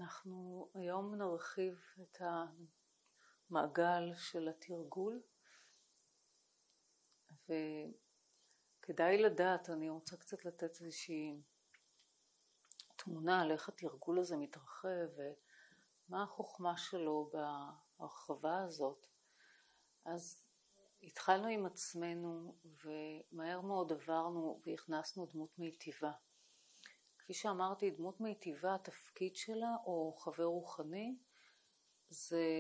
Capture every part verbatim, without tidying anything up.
אנחנו היום נרחיב את המעגל של התרגול, וכדאי לדעת, אני רוצה קצת לתת איזושהי תמונה על איך התרגול הזה מתרחב ומה החוכמה שלו בהרחבה הזאת. אז התחלנו עם עצמנו ומהר מאוד עברנו והכנסנו דמות מיטיבה. כפי שאמרתי, דמות מיטיבה, התפקיד שלה או חבר רוחני זה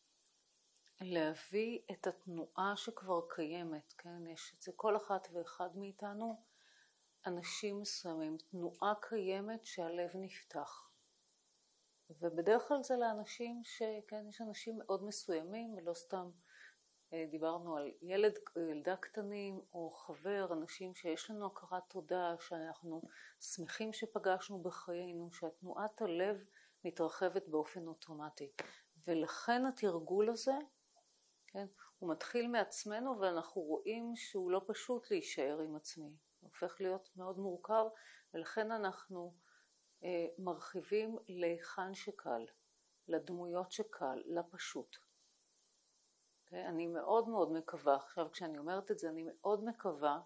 להביא את התנועה שכבר קיימת, כן? יש אצל כל אחת ואחד מאיתנו אנשים מסוימים, תנועה קיימת שהלב נפתח. ובדרך כלל זה לאנשים שכן, יש אנשים מאוד מסוימים, ולא סתם דיברנו על ילד, ילדה קטנים או חבר, אנשים שיש לנו הכרת תודה, שאנחנו שמחים שפגשנו בחיינו, שהתנועת הלב מתרחבת באופן אוטומטי. ולכן התרגול הזה, כן, הוא מתחיל מעצמנו ואנחנו רואים שהוא לא פשוט להישאר עם עצמי. הוא הופך להיות מאוד מורכב, ולכן אנחנו אה, מרחיבים להיכן שקל, לדמויות שקל, לפשוט. Okay, אני מאוד מאוד מקווה, עכשיו כשאני אומרת את זה, אני מאוד מקווה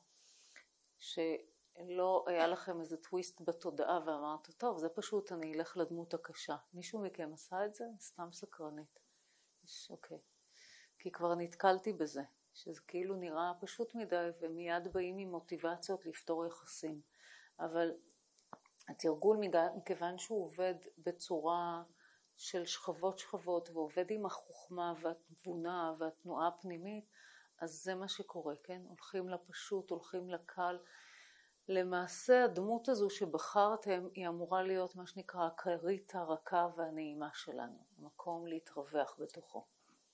שלא היה לכם איזה טוויסט בתודעה ואמרת, טוב, זה פשוט, אני אלך לדמות הקשה. מישהו מכם עשה את זה? סתם סקרנית. אוקיי. כי כבר נתקלתי בזה, שזה כאילו נראה פשוט מדי, ומיד באים עם מוטיבציות לפתור יחסים. אבל התרגול, מכיוון שהוא עובד בצורה של שכבות שכבות, ועובד עם החוכמה והתבונה והתנועה הפנימית, אז זה מה שקורה, כן? הולכים לפשוט, הולכים לקל. למעשה הדמות הזו שבחרתם היא אמורה להיות מה שנקרא הכרית הרכה והנעימה שלנו, המקום להתרווח בתוכו.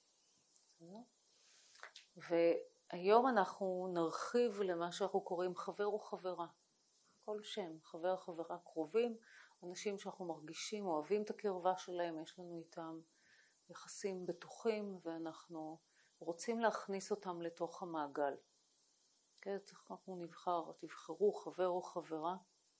והיום אנחנו נרחיב למה שאנחנו קוראים חבר או חברה. כל שם, חבר, חברה, קרובים, אנשים שאנחנו מרגישים, אוהבים את הקרבה שלהם, יש לנו איתם יחסים בטוחים, ואנחנו רוצים להכניס אותם לתוך המעגל. כן, אנחנו נבחר, תבחרו חבר או חברה.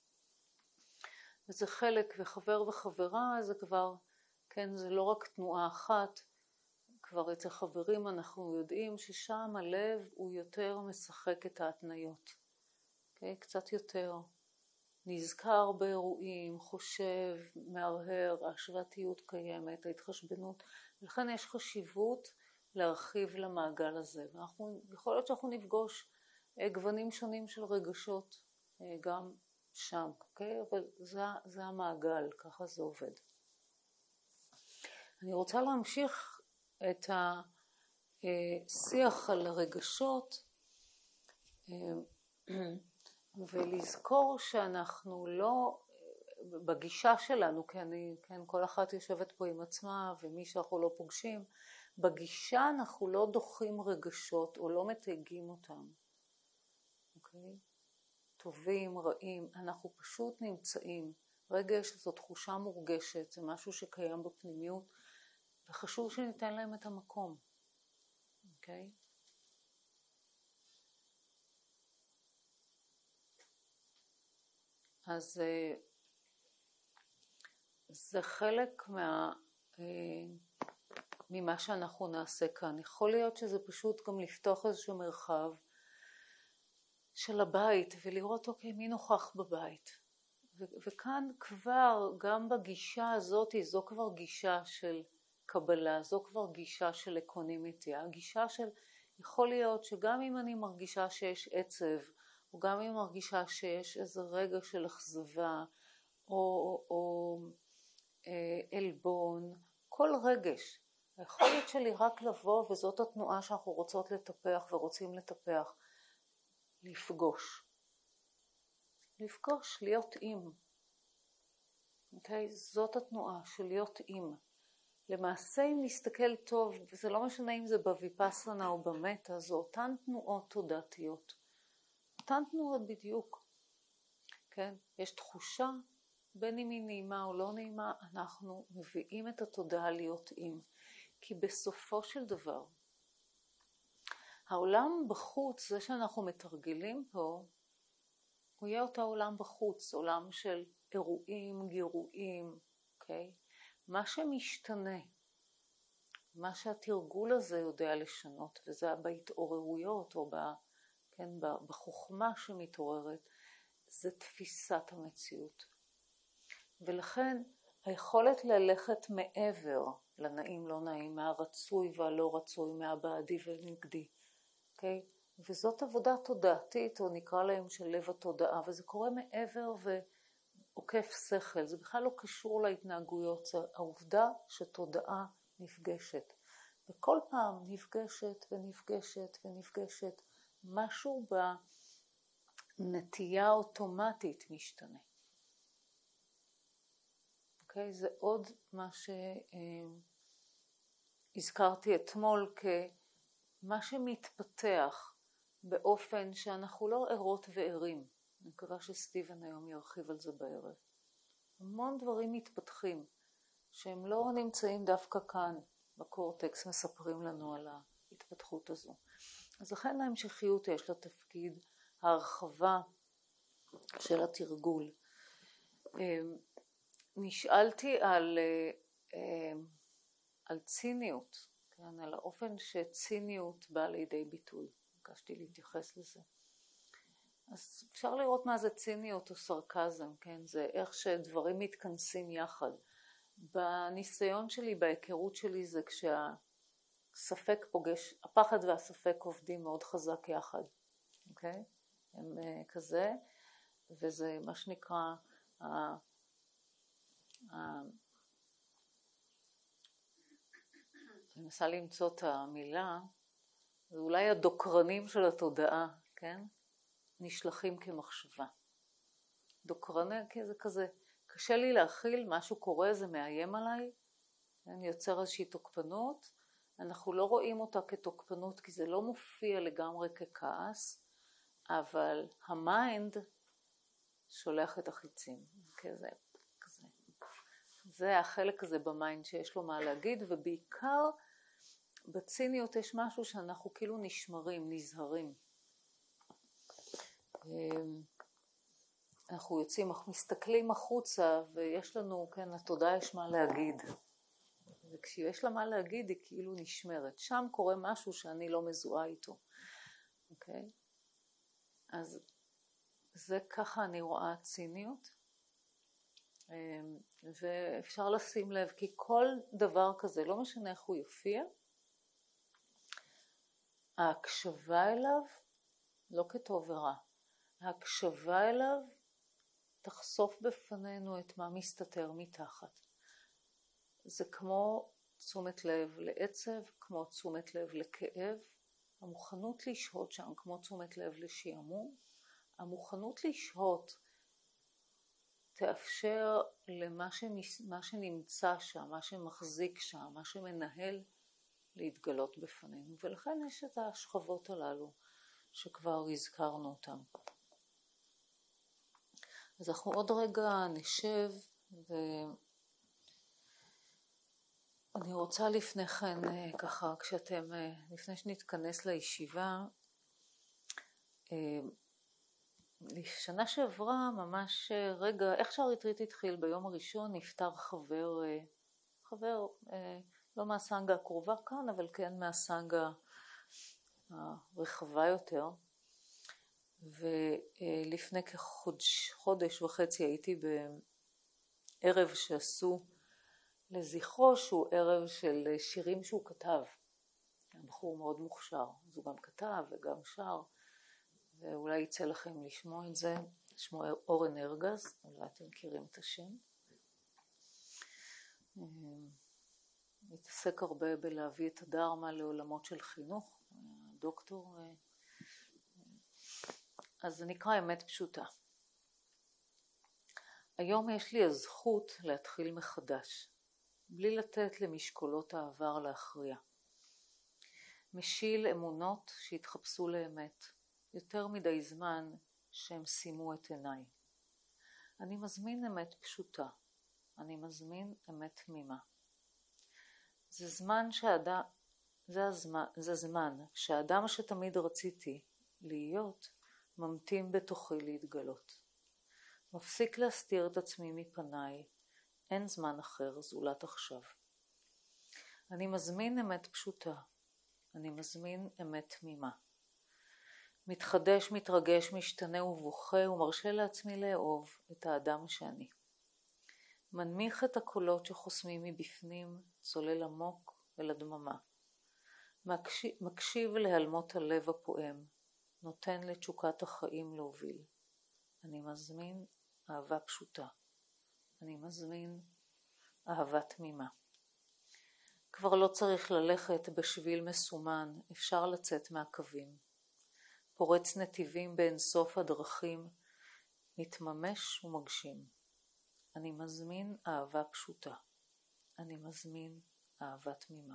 וזה חלק, וחבר וחברה זה כבר, כן, זה לא רק תנועה אחת, כבר אצל חברים אנחנו יודעים ששם הלב הוא יותר משחק את ההתניות. כן, קצת יותר. נזכר באירועים, חושב, מהרהר, ההשוואתיות קיימת, ההתחשבנות, ולכן יש חשיבות להרחיב למעגל הזה. ואנחנו, יכול להיות שאנחנו נפגוש גוונים שונים של רגשות גם שם, אוקיי? אבל זה, זה המעגל, ככה זה עובד. אני רוצה להמשיך את השיח על הרגשות, ולזכור שאנחנו לא, בגישה שלנו, כי אני, כן, כל אחת יושבת פה עם עצמה, ומי שאנחנו לא פוגשים, בגישה אנחנו לא דוחים רגשות, או לא מתייגים אותם. אוקיי? טובים, רעים, אנחנו פשוט נמצאים. רגש זו תחושה מורגשת, זה משהו שקיים בפנימיות, וחשוב שניתן להם את המקום. אוקיי? אז זה חלק מה, ממה שאנחנו נעשה כאן. יכול להיות שזה פשוט גם לפתוח איזשהו מרחב של הבית ולראות, אוקיי, מי נוכח בבית. ו- וכאן כבר, גם בגישה הזאת, זו כבר גישה של קבלה, זו כבר גישה של אקונימיטי. הגישה של, יכול להיות שגם אם אני מרגישה שיש עצב, או גם אם מרגישה שיש איזה רגע של אכזבה, או, או אה, אלבון, כל רגש. היכולת שלי רק לבוא, וזאת התנועה שאנחנו רוצות לטפח ורוצים לטפח, לפגוש. לפגוש, להיות עם. אוקיי? זאת התנועה של להיות עם. למעשה אם נסתכל טוב, וזה לא משנה אם זה בוויפאסנה או במטה, זה אותן תנועות תודעתיות. אותן תנועות בדיוק. כן? יש תחושה, בין אם היא נעימה או לא נעימה, אנחנו מביאים את התודעה להיות עם. כי בסופו של דבר, העולם בחוץ, זה שאנחנו מתרגלים פה, הוא יהיה אותו עולם בחוץ, עולם של אירועים, גירויים, אוקיי? מה שמשתנה, מה שהתרגול הזה יודע לשנות, וזה בהתעוררויות או ב, כן, בחוכמה שמתעוררת, זה תפיסת המציאות. ולכן היכולת ללכת מעבר לנעים לא נעים, מהרצוי והלא רצוי, מהבעדי ונגדי, אוקיי? וזאת עבודה תודעתית, או נקרא להם של לב התודעה, וזה קורה מעבר ועוקף שכל, זה בכלל לא קשור להתנהגויות, זה העובדה שתודעה נפגשת. וכל פעם נפגשת ונפגשת ונפגשת, משהו בנטייה האוטומטית משתנה. אוקיי? זה עוד מה שהזכרתי אתמול כמה שמתפתח באופן שאנחנו לא ערות וערים. אני מקווה שסטיבן היום ירחיב על זה בערב. המון דברים מתפתחים שהם לא נמצאים דווקא כאן בקורטקס, מספרים לנו על ההתפתחות הזו. אז לכן להמשכיות יש לה תפקיד ההרחבה של התרגול. נשאלתי על, על ציניות, כן, על האופן שציניות באה לידי ביטוי. ביקשתי להתייחס לזה. אז אפשר לראות מה זה ציניות או סרקזם, כן? זה איך שדברים מתכנסים יחד. בניסיון שלי, בהיכרות שלי, זה כשהספק פוגש, הפחד והספק עובדים מאוד חזק יחד, אוקיי? הם uh, כזה, וזה מה שנקרא, uh, uh, אני מנסה למצוא את המילה, זה אולי הדוקרנים של התודעה, כן? נשלחים כמחשבה. דוקרני, כי זה כזה, קשה לי להכיל, משהו קורה, זה מאיים עליי, אני יוצר איזושהי תוקפנות, אנחנו לא רואים אותה כתוקפנות, כי זה לא מופיע לגמרי ככעס, אבל המיינד שולח את החיצים, כזה, כזה. זה החלק הזה במיינד שיש לו מה להגיד, ובעיקר בציניות יש משהו שאנחנו כאילו נשמרים, נזהרים. אנחנו יוצאים, אנחנו מסתכלים החוצה, ויש לנו, כן, לתודעה יש מה להגיד. וכשיש לה מה להגיד, היא כאילו נשמרת. שם קורה משהו שאני לא מזוהה איתו. אוקיי? אז זה ככה אני רואה ציניות. ואפשר לשים לב, כי כל דבר כזה, לא משנה איך הוא יופיע, ההקשבה אליו, לא כטוב ורע, ההקשבה אליו תחשוף בפנינו את מה מסתתר מתחת. זה כמו תשומת לב לעצב, כמו תשומת לב לכאב, המוכנות לשהות שם, כמו תשומת לב לשעמום, המוכנות לשהות תאפשר למה שמס... מה שנמצא שם, מה שמחזיק שם, מה שמנהל להתגלות בפנינו, ולכן יש את השכבות הללו שכבר הזכרנו אותם. אז אנחנו עוד רגע נשב, ואני רוצה לפני כן, ככה, כשאתם, לפני שנתכנס לישיבה, שנה שעברה ממש רגע, איך שהריטריט התחיל ביום הראשון, נפטר חבר, חבר, לא מהסנגה הקרובה כאן, אבל כן מהסנגה הרחבה יותר. ולפני כחודש חודש וחצי הייתי בערב שעשו לזכרו, שהוא ערב של שירים שהוא כתב. בחור מאוד מוכשר, אז הוא גם כתב וגם שר, ואולי יצא לכם לשמוע את זה. שמו אורן ארגז, אולי אתם מכירים את השם. מתעסק הרבה בלהביא את הדרמה לעולמות של חינוך, דוקטור. אז זה נקרא אמת פשוטה. היום יש לי הזכות להתחיל מחדש, בלי לתת למשקולות העבר להכריע. משיל אמונות שהתחפשו לאמת, יותר מדי זמן שהם שימו את עיניי. אני מזמין אמת פשוטה, אני מזמין אמת תמימה. זה זמן שהאדם, זה הזמן, זה זמן שהאדם שתמיד רציתי להיות, ממתין בתוכי להתגלות. מפסיק להסתיר את עצמי מפניי, אין זמן אחר זולת עכשיו. אני מזמין אמת פשוטה. אני מזמין אמת תמימה. מתחדש, מתרגש, משתנה ובוכה ומרשה לעצמי לאהוב את האדם שאני. מנמיך את הקולות שחוסמים מבפנים, צולל עמוק אל הדממה. מקשיב, מקשיב להלמות הלב הפועם, נותן לתשוקת החיים להוביל. אני מזמין אהבה פשוטה. אני מזמין אהבה תמימה. כבר לא צריך ללכת בשביל מסומן, אפשר לצאת מהקווים. פורץ נתיבים בין סוף הדרכים, מתממש ומגשים. אני מזמין אהבה פשוטה. אני מזמין אהבה תמימה.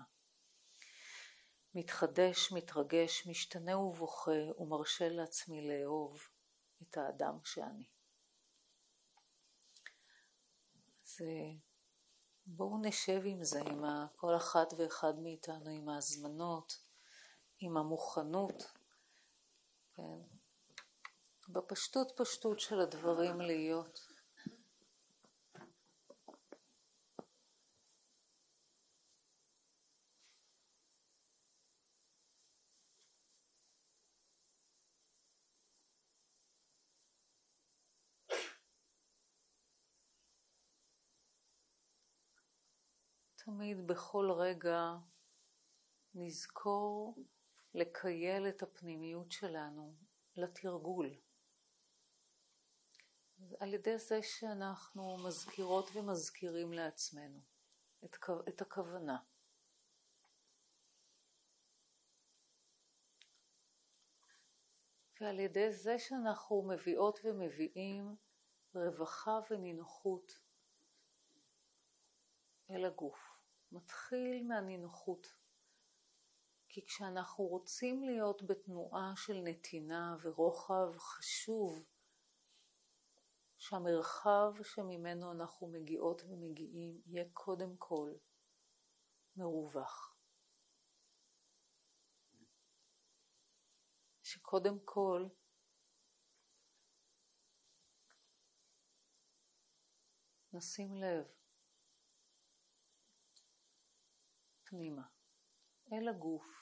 מתחדש, מתרגש, משתנה ובוכה ומרשה לעצמי לאהוב את האדם שאני. אז בואו נשב עם זה, עם כל אחת ואחד מאיתנו, עם ההזמנות, עם המוכנות, כן? בפשטות פשטות של הדברים להיות. תמיד בכל רגע נזכור לקייל את הפנימיות שלנו לתרגול. על ידי זה שאנחנו מזכירות ומזכירים לעצמנו את, את הכוונה. ועל ידי זה שאנחנו מביאות ומביאים רווחה ונינוחות אל הגוף. מתחיל מהנינוחות. כי כשאנחנו רוצים להיות בתנועה של נתינה ורוחב, חשוב שהמרחב שממנו אנחנו מגיעות ומגיעים יהיה קודם כל מרווח. שקודם כל נשים לב פנימה, אל הגוף.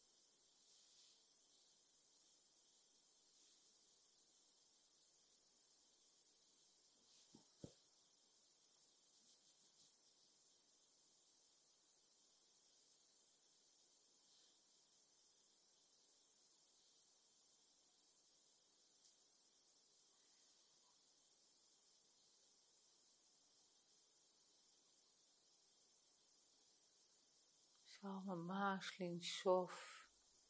אפשר ממש לנשוף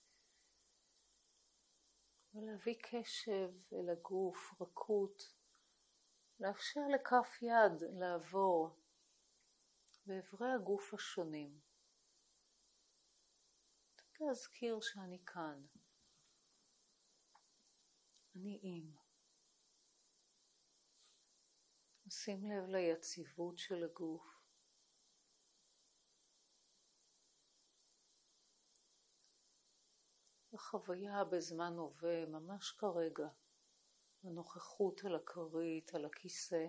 ולהביא קשב אל הגוף, רכות, לאפשר לכף יד לעבור בעברי הגוף השונים. להזכיר שאני כאן, אני עם. שים לב ליציבות של הגוף. החוויה בזמן הווה, ממש כרגע, הנוכחות על הכרית, על הכיסא.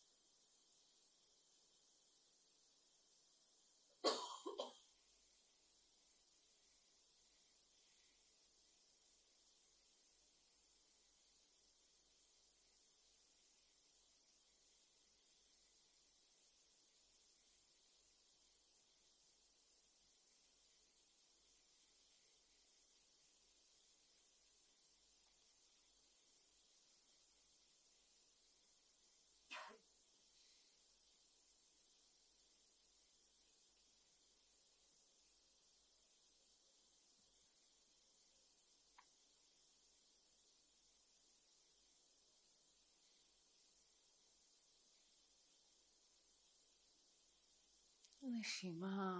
נשימה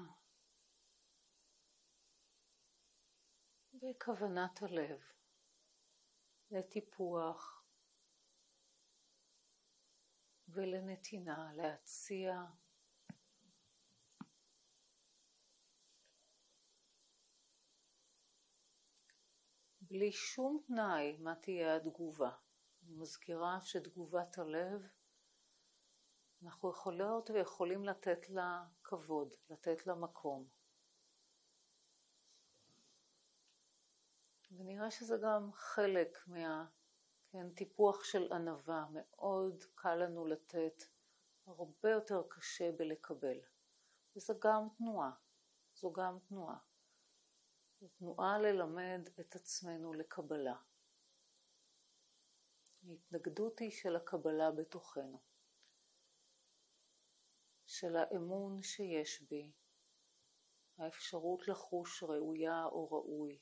וכוונת הלב לטיפוח ולנתינה, להציע בלי שום תנאי מה תהיה התגובה. אני מזכירה שתגובת הלב אנחנו יכולות ויכולים לתת לה כבוד, לתת לה מקום. ונראה שזה גם חלק מה, כן, טיפוח של ענווה. מאוד קל לנו לתת, הרבה יותר קשה בלקבל. וזה גם תנועה, זו גם תנועה. זו תנועה ללמד את עצמנו לקבלה. ההתנגדות היא של הקבלה בתוכנו. של האמון שיש בי, האפשרות לחוש ראויה או ראוי.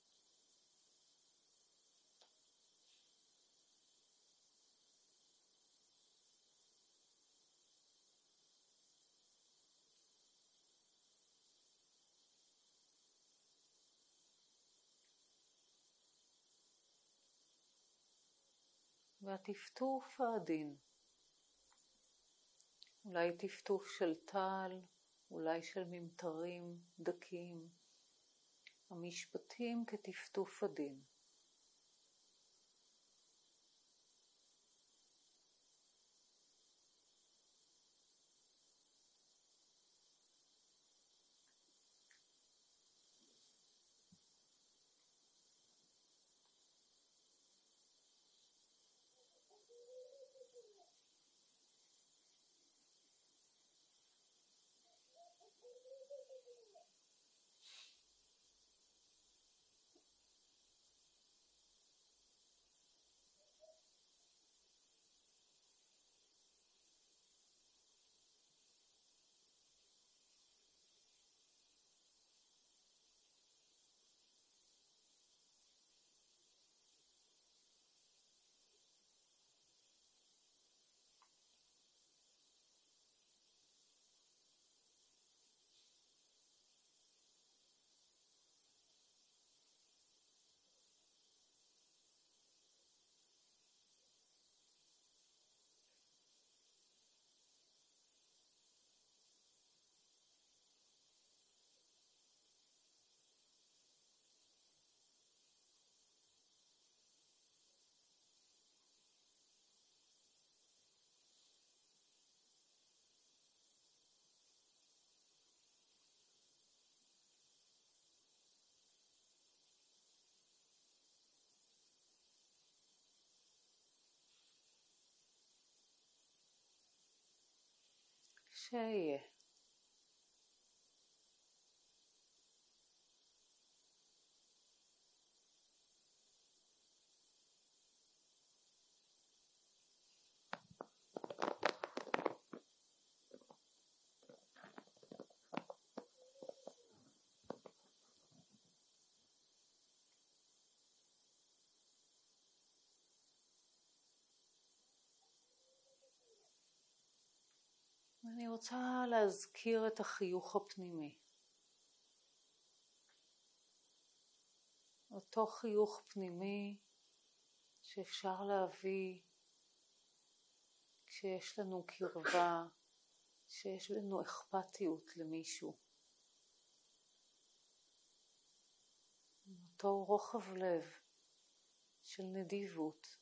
והטפטוף העדין, אולי טפטוף של טל, אולי של ממטרים דקים, המשפטים כטפטוף עדין. שיהיה. אני רוצה להזכיר את החיוך הפנימי. אותו חיוך פנימי שאפשר להביא כשיש לנו קרבה, כשיש לנו אכפתיות למישהו. אותו רוחב לב של נדיבות.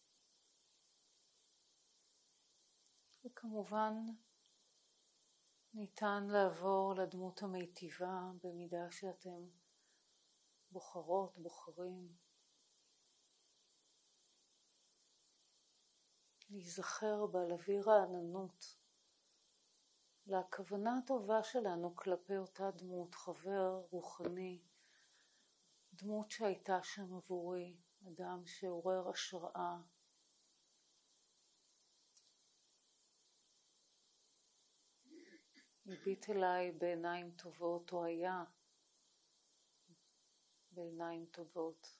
וכמובן ניתן לעבור לדמות המיטיבה במידה שאתם בוחרות, בוחרים. להיזכר בה, להביא רעננות לכוונה הטובה שלנו כלפי אותה דמות, חבר רוחני, דמות שהייתה שם עבורי, אדם שעורר השראה. הביט אליי בעיניים טובות, או היה בעיניים טובות.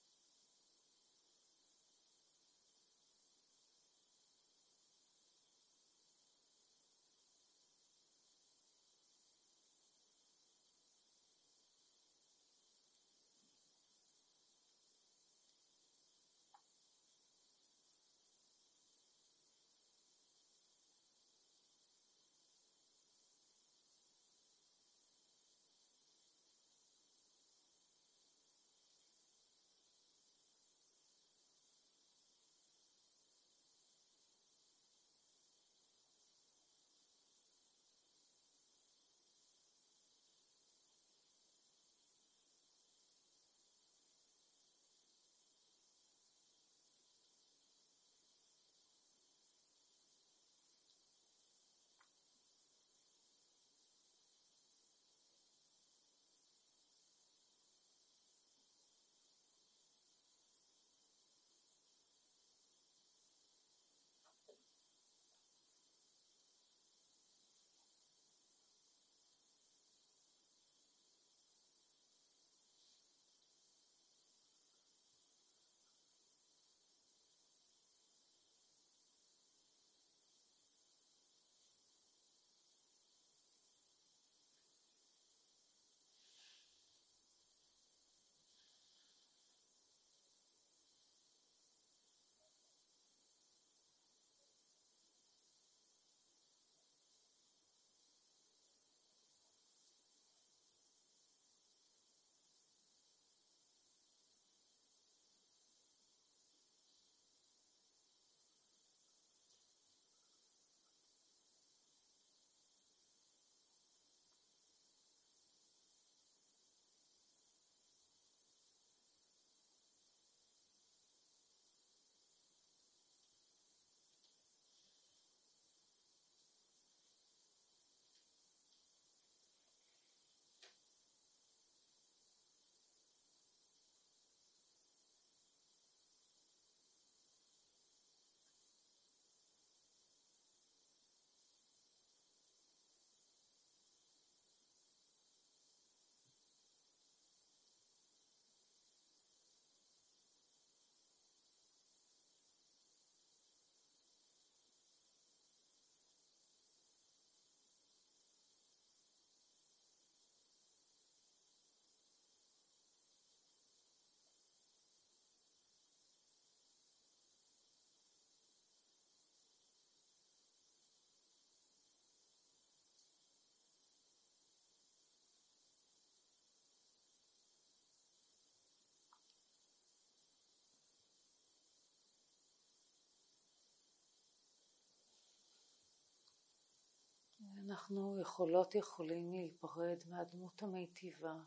אנחנו יכולות יכולים להיפרד מהדמות המיטיבה,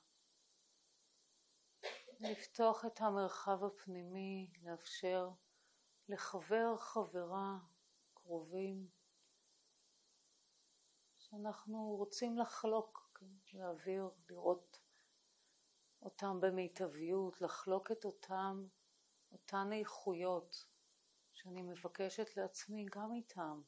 לפתוח את המרחב הפנימי, לאפשר לחבר, חברה, קרובים, שאנחנו רוצים לחלוק, כן? להעביר, לראות אותם במיטביות, לחלוק את אותם, אותן איכויות שאני מבקשת לעצמי גם איתם.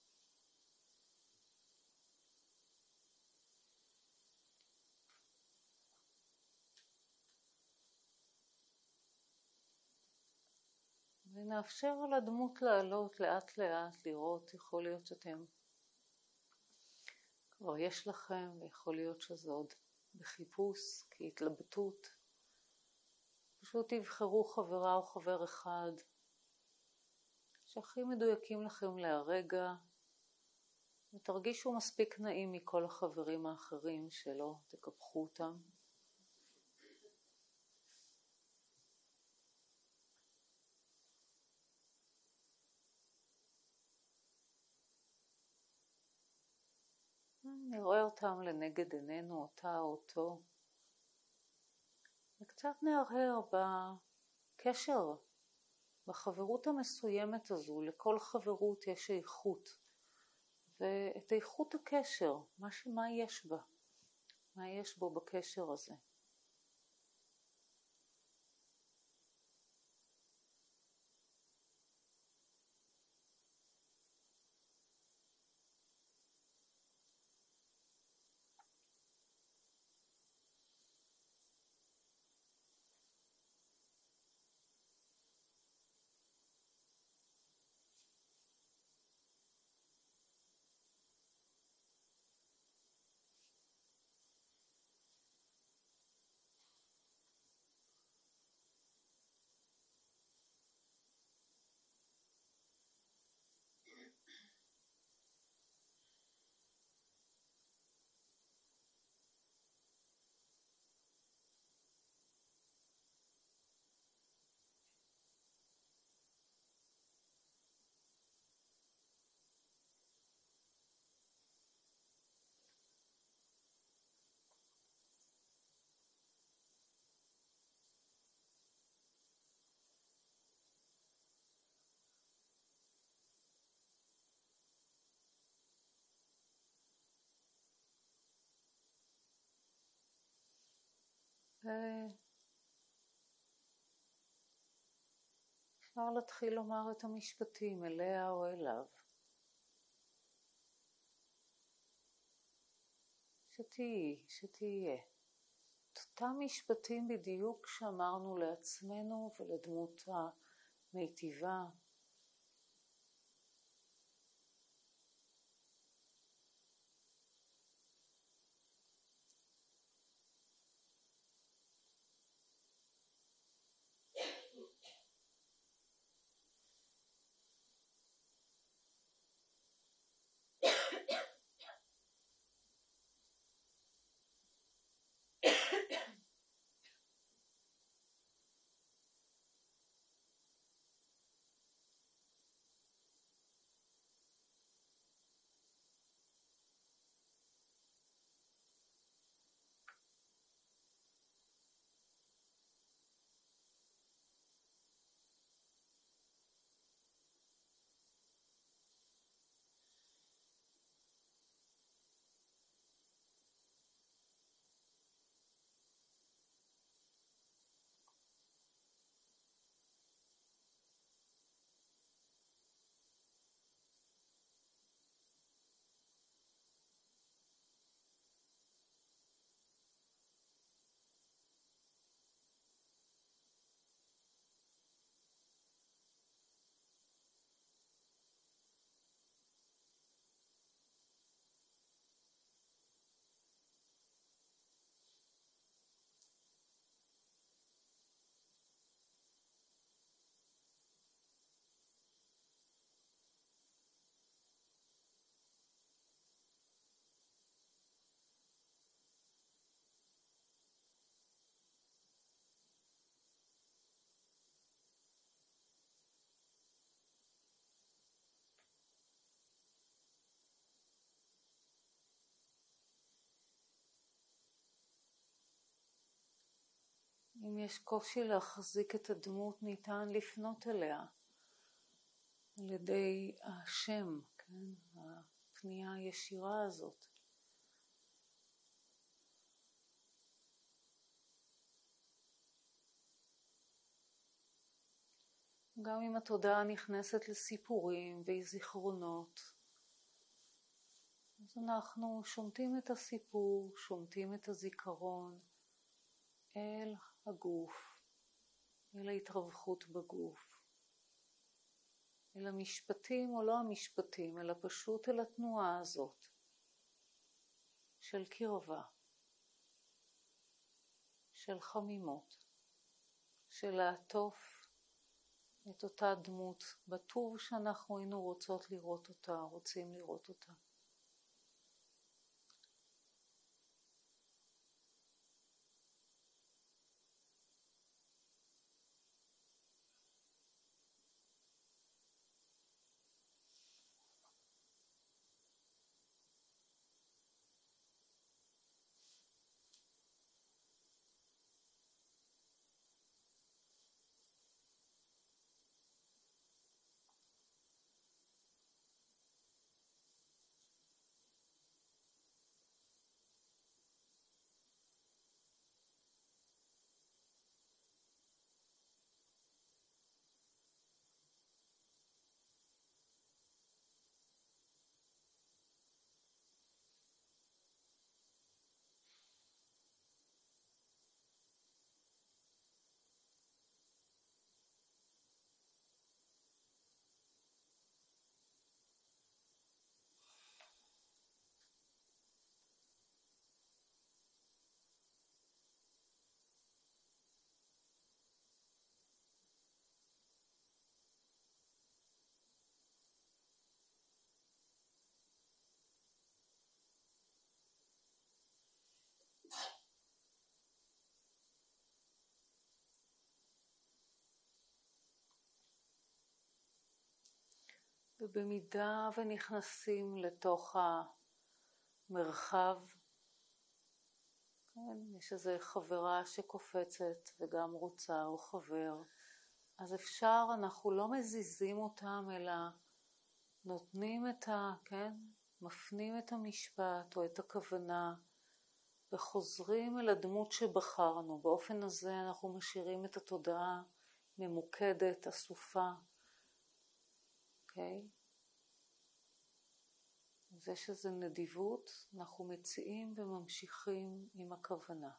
ונאפשר לדמות לעלות לאט לאט, לראות, יכול להיות שאתם כבר יש לכם, ויכול להיות שזה עוד בחיפוש, כהתלבטות. פשוט תבחרו חברה או חבר אחד שהכי מדויקים לכם להרגע, ותרגישו מספיק נעים מכל החברים האחרים שלא תקפחו אותם. נראה אותם לנגד עינינו, אותה או אותו, וקצת נהרהר בקשר, בחברות המסוימת הזו. לכל חברות יש איכות, ואת איכות הקשר, מה, מה יש בה, מה יש בו בקשר הזה. אפשר להתחיל לומר את המשפטים אליה או אליו. שתהי, שתהיה. את אותם משפטים בדיוק שאמרנו לעצמנו ולדמות המיטיבה. אם יש קושי להחזיק את הדמות, ניתן לפנות אליה על ידי השם, כן? הפנייה הישירה הזאת. גם אם התודעה נכנסת לסיפורים וזיכרונות, אז אנחנו שומטים את הסיפור, שומטים את הזיכרון אל הגוף, אל ההתרווחות בגוף, אל המשפטים או לא המשפטים, אלא פשוט אל התנועה הזאת של קרבה, של חמימות, של לעטוף את אותה דמות בטוב שאנחנו היינו רוצות לראות אותה, רוצים לראות אותה. ובמידה ונכנסים לתוך המרחב, כן, יש איזו חברה שקופצת וגם רוצה, או חבר, אז אפשר, אנחנו לא מזיזים אותם, אלא נותנים את ה... כן? מפנים את המשפט או את הכוונה, וחוזרים אל הדמות שבחרנו. באופן הזה אנחנו משאירים את התודעה ממוקדת, אסופה. אוקיי? אז יש איזו נדיבות, אנחנו מציעים וממשיכים עם הכוונה.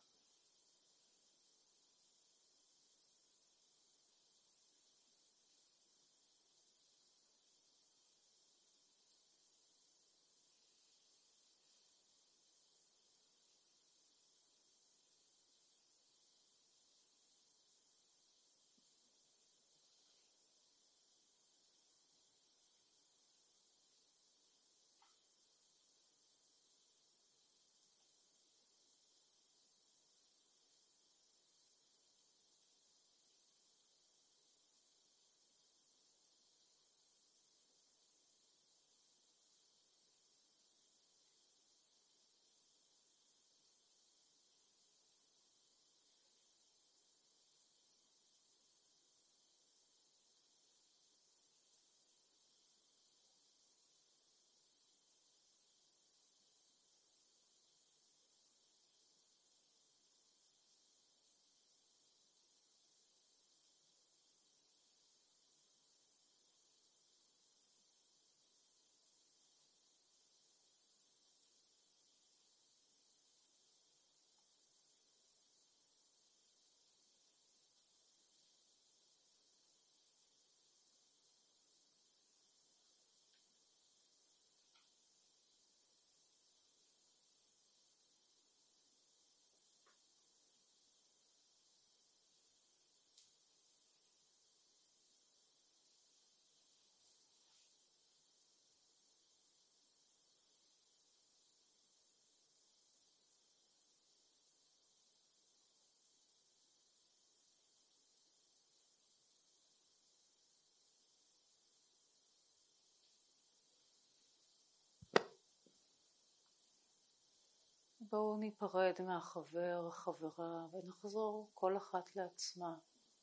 בואו ניפרד מהחבר, החברה, ונחזור כל אחת לעצמה.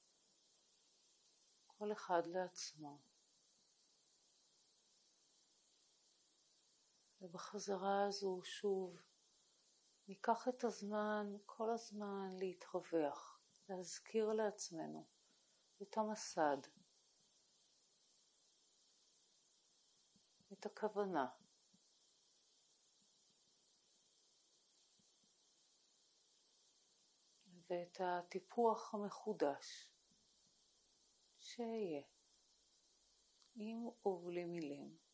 כל אחד לעצמו. ובחזרה הזו שוב, ניקח את הזמן, כל הזמן להתרווח, להזכיר לעצמנו את המסד, את הכוונה. ואת הטיפוח המחודש שיהיה, עם ובלי מילים.